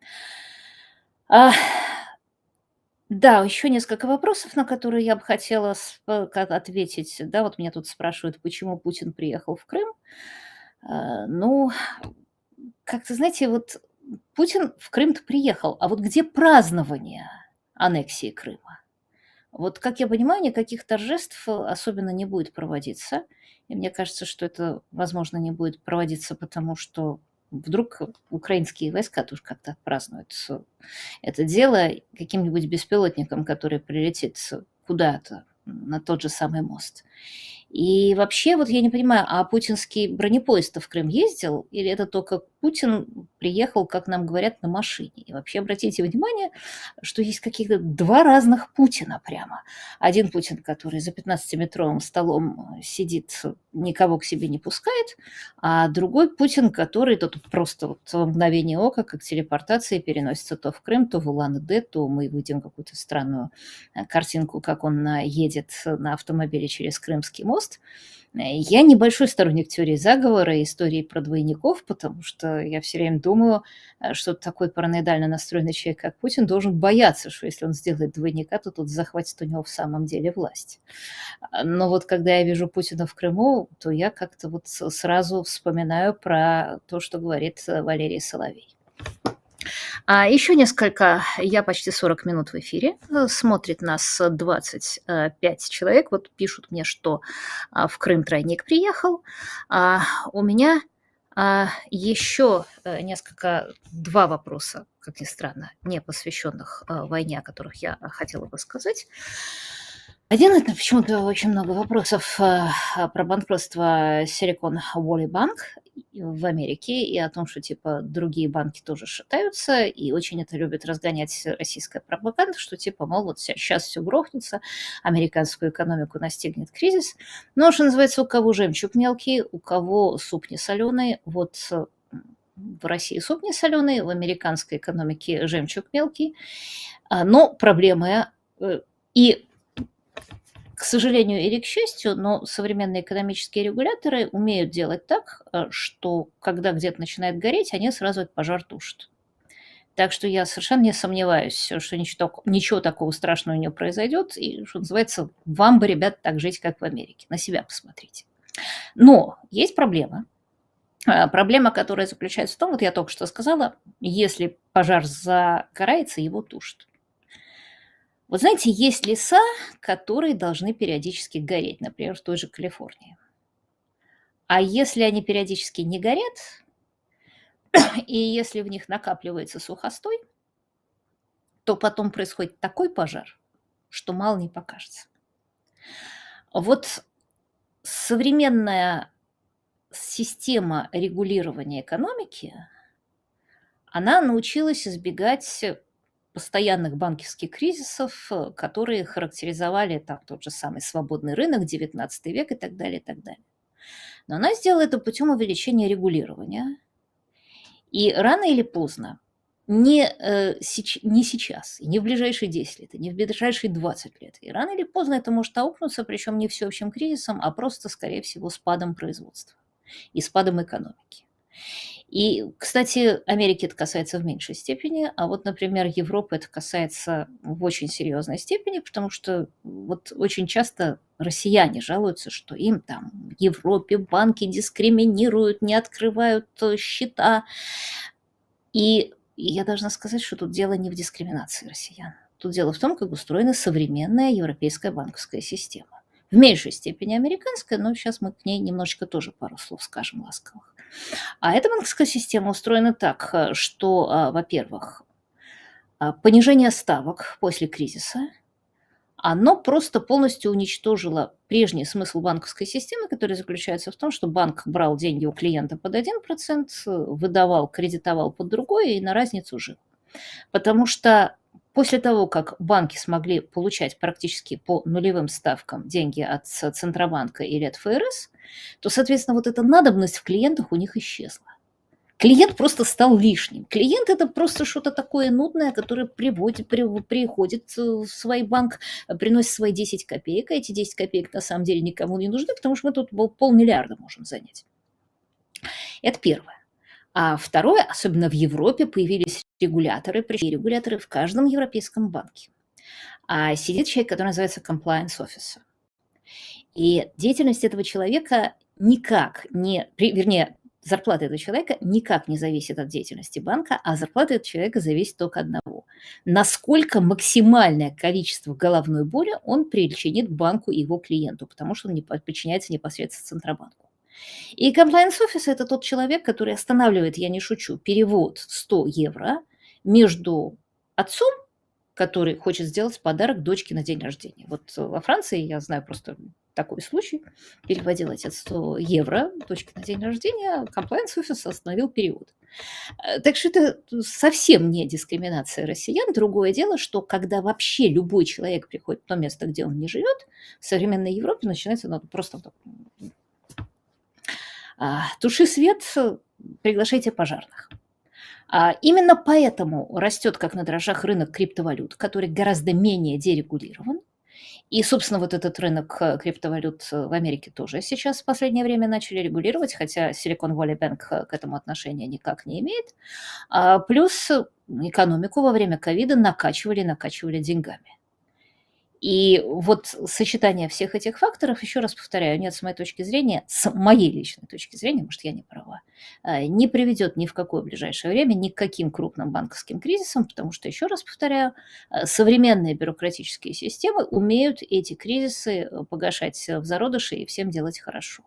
Да, еще несколько вопросов, на которые я бы хотела ответить. Да, вот меня тут спрашивают, почему Путин приехал в Крым. Ну, как-то, знаете, вот Путин в Крым-то приехал, а вот где празднование аннексии Крыма? Вот, как я понимаю, никаких торжеств особенно не будет проводиться. И мне кажется, что это, возможно, не будет проводиться, потому что вдруг украинские войска тоже как-то отпразднуют это дело каким-нибудь беспилотником, который прилетит куда-то на тот же самый мост. И вообще, вот я не понимаю, а путинский бронепоезд-то в Крым ездил, или это только Путин приехал, как нам говорят, на машине? И вообще обратите внимание, что есть каких-то два разных Путина прямо. Один Путин, который за 15-метровым столом сидит, никого к себе не пускает, а другой Путин, который тут просто вот в мгновение ока, как телепортация, переносится то в Крым, то в Улан-Удэ, то мы видим какую-то странную картинку, как он едет на автомобиле через Крымский мост. Я небольшой сторонник теории заговора и истории про двойников, потому что я все время думаю, что такой параноидально настроенный человек, как Путин, должен бояться, что если он сделает двойника, то тут захватит у него в самом деле власть. Но вот когда я вижу Путина в Крыму, то я как-то вот сразу вспоминаю про то, что говорит Валерий Соловей. Еще несколько, я почти 40 минут в эфире, смотрит нас 25 человек, вот пишут мне, что в Крым тройник приехал. У меня еще два вопроса, как ни странно, не посвященных войне, о которых я хотела бы сказать. Один — это почему-то очень много вопросов про банкротство Silicon Valley Bank в Америке и о том, что типа другие банки тоже шатаются, и очень это любит разгонять российская пропаганда, что типа, мол, вот сейчас все грохнется, американскую экономику настигнет кризис. Но, что называется, у кого жемчуг мелкий, у кого суп не соленый, вот в России суп не соленый, в американской экономике жемчуг мелкий, но проблемы и к сожалению или к счастью, но современные экономические регуляторы умеют делать так, что когда где-то начинает гореть, они сразу этот пожар тушат. Так что я совершенно не сомневаюсь, что ничего такого страшного не произойдет. И, что называется, вам бы, ребят, так жить, как в Америке. На себя посмотрите. Но есть проблема. Проблема, которая заключается в том, вот я только что сказала, если пожар загорается, его тушат. Вот знаете, есть леса, которые должны периодически гореть, например, в той же Калифорнии. А если они периодически не горят, и если в них накапливается сухостой, то потом происходит такой пожар, что мало не покажется. Вот современная система регулирования экономики, она научилась избегать постоянных банковских кризисов, которые характеризовали там тот же самый свободный рынок, 19 век и так далее, и так далее. Но она сделала это путем увеличения регулирования. И рано или поздно не сейчас, и не в ближайшие 10 лет, и не в ближайшие 20 лет. И рано или поздно это может аукнуться, причем не всеобщим кризисом, а просто, скорее всего, спадом производства и спадом экономики. И, кстати, Америки это касается в меньшей степени, а вот, например, Европы это касается в очень серьезной степени, потому что вот очень часто россияне жалуются, что им там в Европе банки дискриминируют, не открывают счета. И я должна сказать, что тут дело не в дискриминации россиян. Тут дело в том, как устроена современная европейская банковская система. В меньшей степени американская, но сейчас мы к ней немножечко тоже пару слов скажем ласковых. А эта банковская система устроена так, что, во-первых, понижение ставок после кризиса, оно просто полностью уничтожило прежний смысл банковской системы, который заключается в том, что банк брал деньги у клиента под 1%, выдавал, кредитовал под другой и на разницу жил. Потому что после того, как банки смогли получать практически по нулевым ставкам деньги от Центробанка или от ФРС, то, соответственно, вот эта надобность в клиентах у них исчезла. Клиент просто стал лишним. Клиент – это просто что-то такое нудное, которое приходит в свой банк, приносит свои 10 копеек, а эти 10 копеек на самом деле никому не нужны, потому что мы тут полмиллиарда можем занять. Это первое. А второе, особенно в Европе, появились регуляторы, причем регуляторы в каждом европейском банке. А сидит человек, который называется compliance officer. И деятельность этого человека никак не, вернее, зарплата этого человека никак не зависит от деятельности банка, а зарплата этого человека зависит только от одного. Насколько максимальное количество головной боли он причинит банку и его клиенту, потому что он подчиняется непосредственно Центробанку. И compliance officer – это тот человек, который останавливает, я не шучу, перевод 100 евро между отцом, который хочет сделать подарок дочке на день рождения. Вот во Франции, я знаю просто такой случай, переводил отец 100 евро дочке на день рождения, compliance officer остановил перевод. Так что это совсем не дискриминация россиян. Другое дело, что когда вообще любой человек приходит в то место, где он не живет, в современной Европе начинается просто вот туши свет, приглашайте пожарных. Именно поэтому растет как на дрожжах рынок криптовалют, который гораздо менее дерегулирован. И, собственно, вот этот рынок криптовалют в Америке тоже сейчас в последнее время начали регулировать, хотя Silicon Valley Bank к этому отношения никак не имеет. Плюс экономику во время ковида накачивали деньгами. И вот сочетание всех этих факторов, еще раз повторяю, нет, с моей точки зрения, с моей личной точки зрения, может, я не права, не приведет ни в какое ближайшее время ни к каким крупным банковским кризисам, потому что, еще раз повторяю, современные бюрократические системы умеют эти кризисы погашать в зародыше и всем делать хорошо.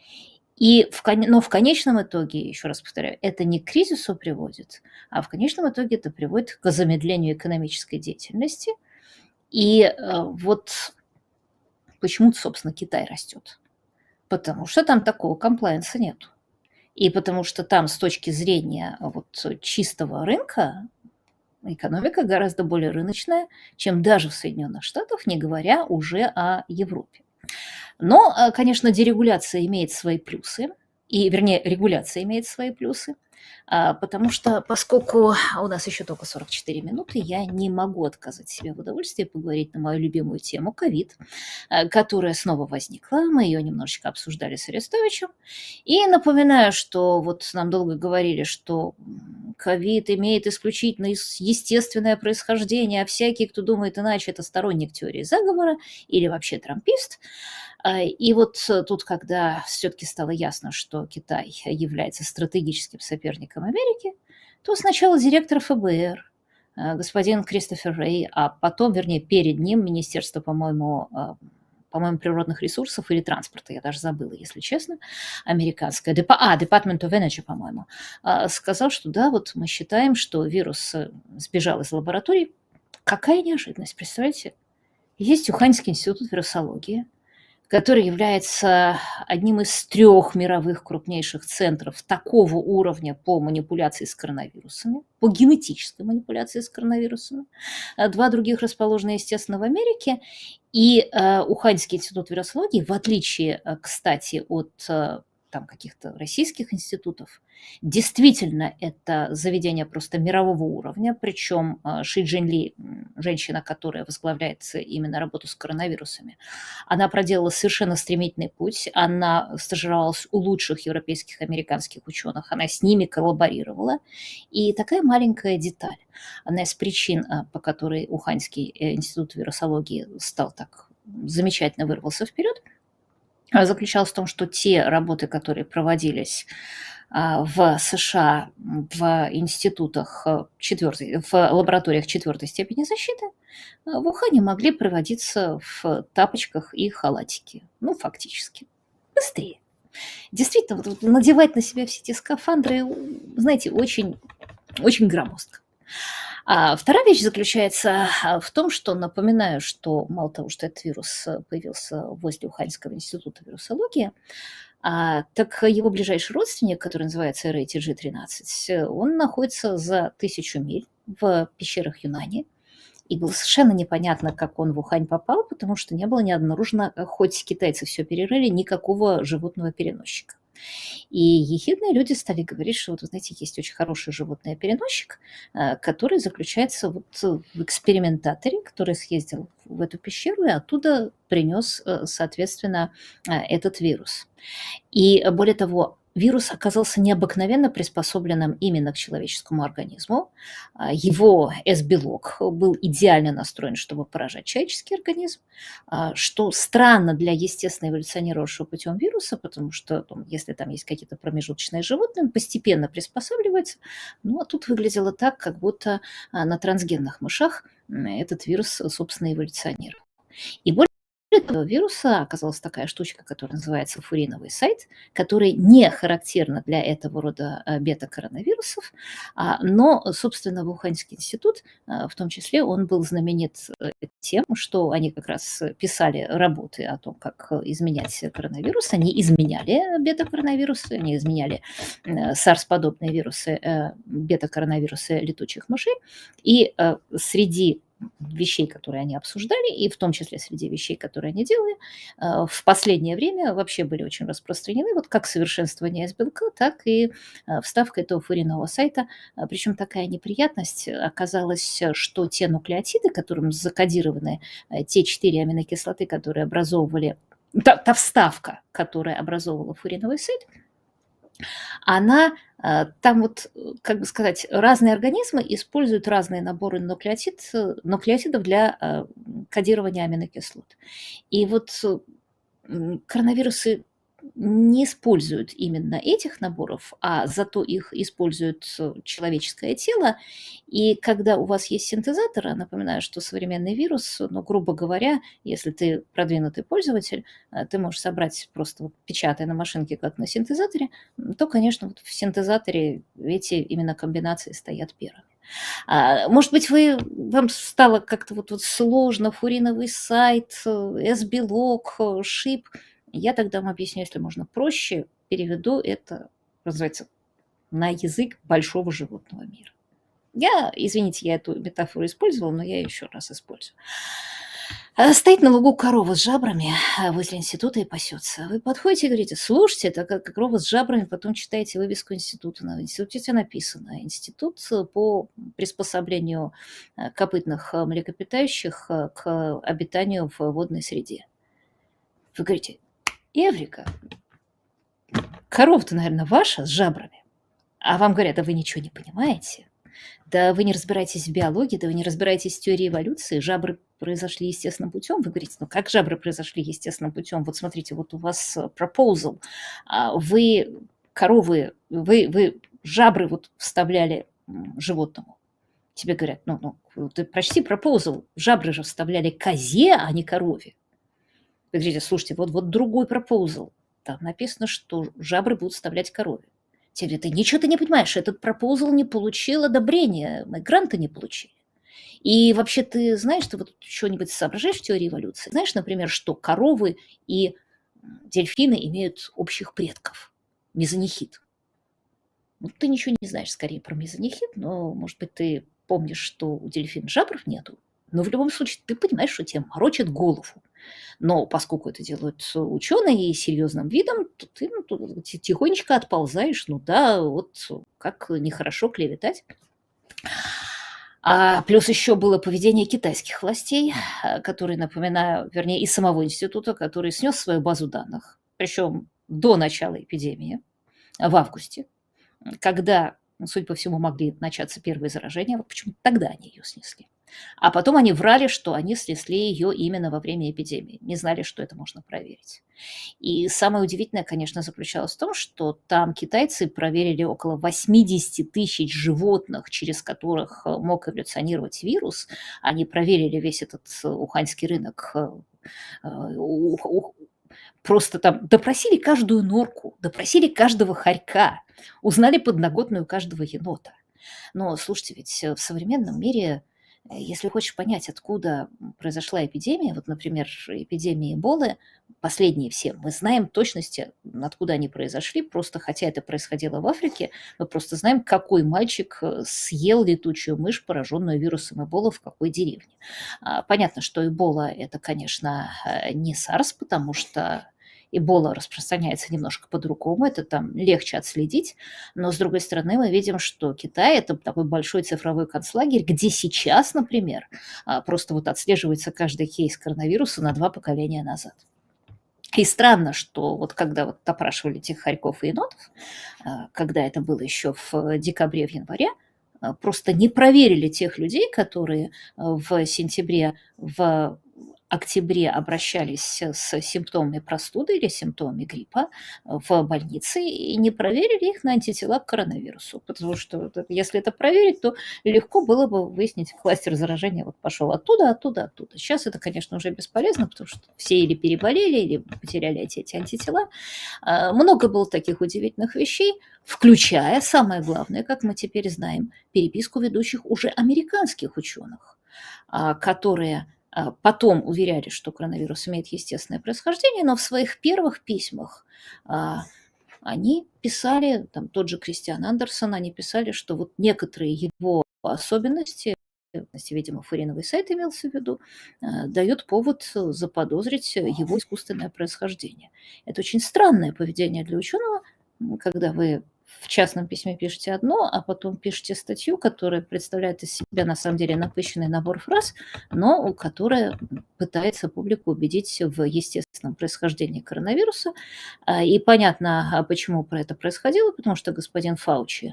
Но в конечном итоге, еще раз повторяю, это не к кризису приводит, а в конечном итоге это приводит к замедлению экономической деятельности. И вот почему, собственно, Китай растет. Потому что там такого комплаенса нету. И потому что там с точки зрения вот чистого рынка экономика гораздо более рыночная, чем даже в Соединенных Штатах, не говоря уже о Европе. Но, конечно, дерегуляция имеет свои плюсы, вернее, регуляция имеет свои плюсы. Потому что, поскольку у нас еще только 44 минуты, я не могу отказать себе в удовольствии поговорить на мою любимую тему ковид, которая снова возникла. Мы ее немножечко обсуждали с Арестовичем. И напоминаю, что вот нам долго говорили, что ковид имеет исключительно естественное происхождение, а всякий, кто думает иначе, это сторонник теории заговора или вообще трампист. И вот тут, когда все-таки стало ясно, что Китай является стратегическим соперником Америки, то сначала директор ФБР, господин Кристофер Рэй, а потом, вернее, перед ним Министерство, по-моему, природных ресурсов или транспорта, я даже забыла, если честно, американское, Department of Energy, по-моему, сказал, что да, вот мы считаем, что вирус сбежал из лаборатории. Какая неожиданность, представляете? Есть Уханьский институт вирусологии, который является одним из 3 мировых крупнейших центров такого уровня по манипуляции с коронавирусами, по генетической манипуляции с коронавирусами. 2 других расположены, естественно, в Америке. И Уханьский институт вирусологии, в отличие, кстати, от там каких-то российских институтов. Действительно, это заведение просто мирового уровня, причем Ши Джинли, женщина, которая возглавляет именно работу с коронавирусами, она проделала совершенно стремительный путь, она стажировалась у лучших европейских, американских ученых, она с ними коллаборировала. И такая маленькая деталь. Одна из причин, по которой Уханьский институт вирусологии стал так замечательно вырвался вперед, заключалась в том, что те работы, которые проводились в США в институтах в лабораториях четвертой степени защиты, в Ухане могли проводиться в тапочках и халатике. Ну, фактически. Быстрее. Действительно, вот надевать на себя все эти скафандры, знаете, очень, очень громоздко. А вторая вещь заключается в том, что напоминаю, что мало того, что этот вирус появился возле Уханьского института вирусологии, так его ближайший родственник, который называется RATG-13, он находится за 1000 миль в пещерах Юнани. И было совершенно непонятно, как он в Ухань попал, потому что не было не обнаружено, хоть китайцы все перерыли, никакого животного переносчика. И ехидные люди стали говорить, что, вот, вы знаете, есть очень хороший животное-переносчик, который заключается вот в экспериментаторе, который съездил в эту пещеру и оттуда принес, соответственно, этот вирус. И более того, вирус оказался необыкновенно приспособленным именно к человеческому организму. Его S-белок был идеально настроен, чтобы поражать человеческий организм, что странно для естественно эволюционировавшего путем вируса, потому что если там есть какие-то промежуточные животные, он постепенно приспосабливается. Ну, а тут выглядело так, как будто на трансгенных мышах этот вирус, собственно, эволюционировал. И более этого вируса оказалась такая штучка, которая называется фуриновый сайт, который не характерна для этого рода бета-коронавирусов, но, собственно, Уханьский институт, в том числе, он был знаменит тем, что они как раз писали работы о том, как изменять коронавирус. Они изменяли бета-коронавирусы, они изменяли SARS-подобные вирусы, бета-коронавирусы летучих мышей. И среди вещей, которые они обсуждали, и в том числе среди вещей, которые они делали, в последнее время вообще были очень распространены, вот как совершенствование S-белка, так и вставка этого фуринового сайта. Причем такая неприятность оказалась, что те нуклеотиды, которым закодированы те 4 аминокислоты, которые образовывали, та вставка, которая образовывала фуриновый сайт, она, там вот, как бы сказать, разные организмы используют разные наборы нуклеотидов для кодирования аминокислот. И вот коронавирусы не используют именно этих наборов, а зато их использует человеческое тело. И когда у вас есть синтезатор, напоминаю, что современный вирус, ну, грубо говоря, если ты продвинутый пользователь, ты можешь собрать просто вот, печатая на машинке, как на синтезаторе, то, конечно, вот в синтезаторе эти именно комбинации стоят первыми. Может быть, вам стало как-то вот сложно, фуриновый сайт, S-белок, шип. Я тогда вам объясню, если можно проще, переведу это, называется, на язык большого животного мира. Извините, я эту метафору использовала, но я ее еще раз использую. Стоит на лугу корова с жабрами возле института и пасется. Вы подходите и говорите: слушайте, это как корова с жабрами, потом читаете вывеску института. На институте написано: институт по приспособлению копытных млекопитающих к обитанию в водной среде. Вы говорите: Эврика, корова-то, наверное, ваша с жабрами. А вам говорят: да вы ничего не понимаете. Да вы не разбираетесь в биологии, да вы не разбираетесь в теории эволюции. Жабры произошли естественным путем. Вы говорите: ну как жабры произошли естественным путем? Вот смотрите, вот у вас proposal. Вы коровы, вы жабры вот вставляли животному. Тебе говорят: ну, ты прочти proposal. Жабры же вставляли козе, а не корове. Вы говорите: слушайте, вот другой proposal. Там написано, что жабры будут вставлять корове. Тебе говорят: ничего ты не понимаешь, этот пропозал не получил одобрения, мы гранты не получили. И вообще ты знаешь, ты вот что-нибудь соображаешь в теории эволюции? Знаешь, например, что коровы и дельфины имеют общих предков? Мезонихит. Ну, ты ничего не знаешь скорее про мезонихит, но, может быть, ты помнишь, что у дельфинов жабров нету. Но в любом случае ты понимаешь, что тебе морочат голову. Но поскольку это делают ученые и серьезным видом, то ты тихонечко отползаешь. Ну да, вот как нехорошо клеветать. А плюс еще было поведение китайских властей, которые, напоминаю, вернее, и самого института, который снес свою базу данных, причем до начала эпидемии, в августе, когда, судя по всему, могли начаться первые заражения, вот почему тогда они ее снесли. А потом они врали, что они снесли ее именно во время эпидемии, не знали, что это можно проверить. И самое удивительное, конечно, заключалось в том, что там китайцы проверили около 80 тысяч животных, через которых мог эволюционировать вирус. Они проверили весь этот уханьский рынок, просто там допросили каждую норку, допросили каждого хорька, узнали подноготную каждого енота. Но слушайте, ведь в современном мире, если хочешь понять, откуда произошла эпидемия, вот, например, эпидемия Эболы, последние все, мы знаем точности, откуда они произошли, просто хотя это происходило в Африке, мы просто знаем, какой мальчик съел летучую мышь, пораженную вирусом Эбола, в какой деревне. Понятно, что Эбола – это, конечно, не SARS, потому что Эбола распространяется немножко по-другому, это там легче отследить, но, с другой стороны, мы видим, что Китай – это такой большой цифровой концлагерь, где сейчас, например, просто вот отслеживается каждый кейс коронавируса на 2 поколения назад. И странно, что вот когда вот опрашивали этих хорьков и енотов, когда это было еще в декабре, в январе, просто не проверили тех людей, которые в сентябре, в октябре обращались с симптомами простуды или симптомами гриппа в больнице и не проверили их на антитела к коронавирусу. Потому что если это проверить, то легко было бы выяснить, кластер заражения вот пошел оттуда, оттуда, оттуда. Сейчас это, конечно, уже бесполезно, потому что все или переболели, или потеряли эти антитела. Много было таких удивительных вещей, включая, самое главное, как мы теперь знаем, переписку ведущих уже американских ученых, которые потом уверяли, что коронавирус имеет естественное происхождение, но в своих первых письмах они писали, там тот же Кристиан Андерсон, они писали, что вот некоторые его особенности, видимо, фуриновый сайт имелся в виду, дают повод заподозрить его искусственное происхождение. Это очень странное поведение для ученого, когда вы в частном письме пишете одно, а потом пишете статью, которая представляет из себя на самом деле напыщенный набор фраз, но которая пытается публику убедить в естественном происхождении коронавируса. И понятно, почему про это происходило, потому что господин Фаучи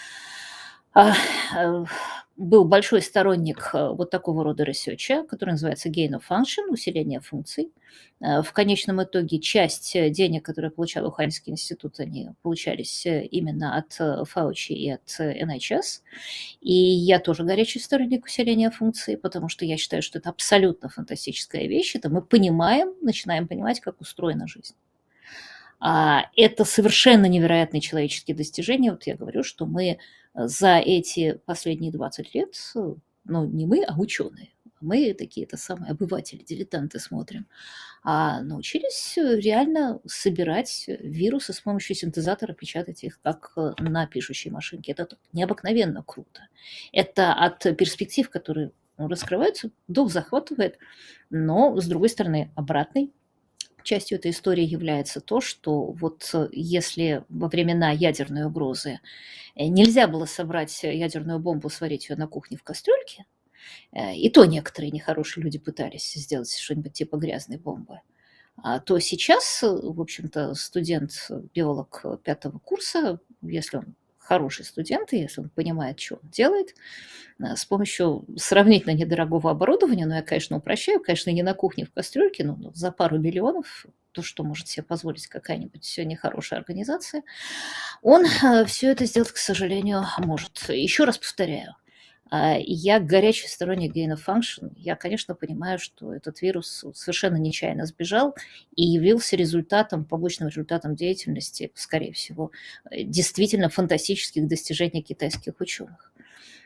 был большой сторонник вот такого рода ресерча, который называется gain of function, усиление функций. В конечном итоге часть денег, которые получал Уханьский институт, они получались именно от Фаучи и от NHS. И я тоже горячий сторонник усиления функций, потому что я считаю, что это абсолютно фантастическая вещь. Это мы понимаем, начинаем понимать, как устроена жизнь. Это совершенно невероятные человеческие достижения. Вот я говорю, что мы за эти последние 20 лет, ну, не мы, а ученые, мы такие-то самые обыватели, дилетанты смотрим, научились реально собирать вирусы с помощью синтезатора, печатать их как на пишущей машинке. Это необыкновенно круто. Это от перспектив, которые раскрываются, дух захватывает, но, с другой стороны, обратный частью этой истории является то, что вот если во времена ядерной угрозы нельзя было собрать ядерную бомбу, сварить ее на кухне в кастрюльке, и то некоторые нехорошие люди пытались сделать что-нибудь типа грязной бомбы, то сейчас, в общем-то, студент, биолог 5-го курса, если он хороший студент, и если он понимает, что он делает, с помощью сравнительно недорогого оборудования, но я, конечно, упрощаю, конечно, не на кухне в кастрюльке, но за пару миллионов, то, что может себе позволить какая-нибудь нехорошая организация, он все это сделать, к сожалению, может. Еще раз повторяю, я горячий сторонник gain of function. Я, конечно, понимаю, что этот вирус совершенно нечаянно сбежал и явился результатом, побочным результатом деятельности, скорее всего, действительно фантастических достижений китайских ученых.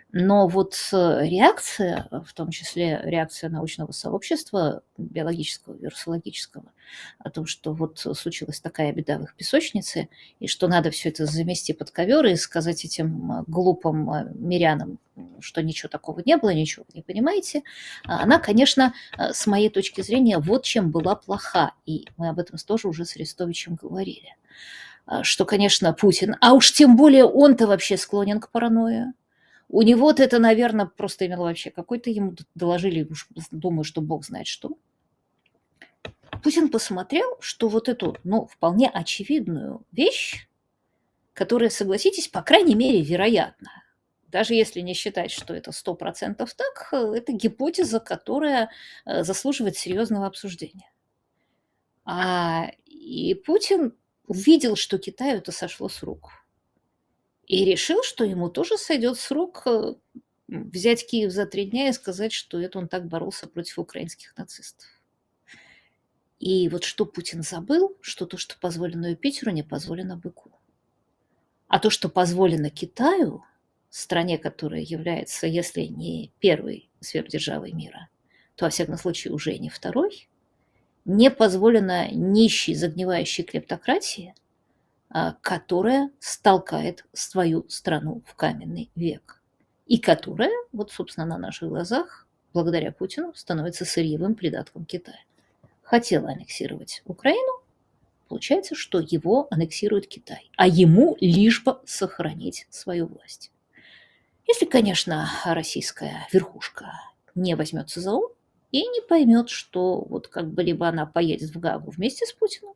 Но вот реакция, в том числе реакция научного сообщества, биологического, вирусологического, о том, что вот случилась такая беда в их песочнице, и что надо все это замести под ковер и сказать этим глупым мирянам, что ничего такого не было, ничего вы не понимаете, она, конечно, с моей точки зрения, вот чем была плоха. И мы об этом тоже уже с Арестовичем говорили. Что, конечно, Путин, а уж тем более он-то вообще склонен к паранойе. У него-то это, наверное, просто имело вообще какой-то, ему доложили, уж думаю, что бог знает что. Путин посмотрел, что вот эту, ну, вполне очевидную вещь, которая, согласитесь, по крайней мере, вероятна, даже если не считать, что это 100% так, это гипотеза, которая заслуживает серьезного обсуждения. И Путин увидел, что Китаю это сошло с рук. И решил, что ему тоже сойдет с рук взять Киев за 3 дня и сказать, что это он так боролся против украинских нацистов. И вот что Путин забыл, что то, что позволено Юпитеру, не позволено быку. А то, что позволено Китаю, стране, которая является, если не первой сверхдержавой мира, то, во всяком случае, уже не второй, не позволено нищей, загнивающей клептократии, которая столкает свою страну в каменный век. И которая, вот, собственно, на наших глазах, благодаря Путину, становится сырьевым придатком Китая. Хотела аннексировать Украину, получается, что его аннексирует Китай, а ему лишь бы сохранить свою власть. Если, конечно, российская верхушка не возьмется за ум и не поймет, что вот как бы либо она поедет в Гаагу вместе с Путиным,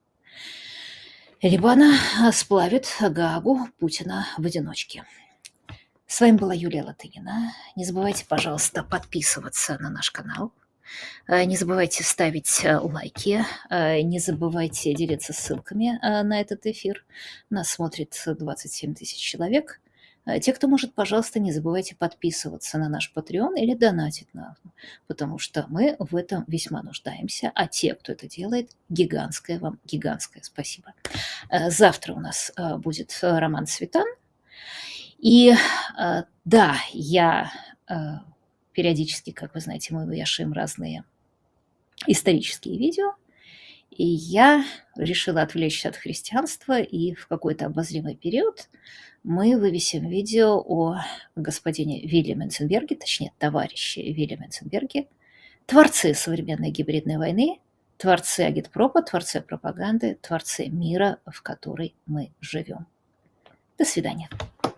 либо она сплавит Гаагу Путина в одиночке. С вами была Юлия Латынина. Не забывайте, пожалуйста, подписываться на наш канал. Не забывайте ставить лайки. Не забывайте делиться ссылками на этот эфир. Нас смотрит 27 тысяч человек. Те, кто может, пожалуйста, не забывайте подписываться на наш Patreon или донатить нам, потому что мы в этом весьма нуждаемся. А те, кто это делает, гигантское вам, гигантское спасибо. Завтра у нас будет Роман Светан. И да, я периодически, как вы знаете, мы вешаем разные исторические видео, и я решила отвлечься от христианства, и в какой-то обозримый период мы вывесим видео о господине Вилли Менценберге, точнее, товарище Вилли Менценберге, творце современной гибридной войны, творце агитпропа, творце пропаганды, творце мира, в который мы живем. До свидания.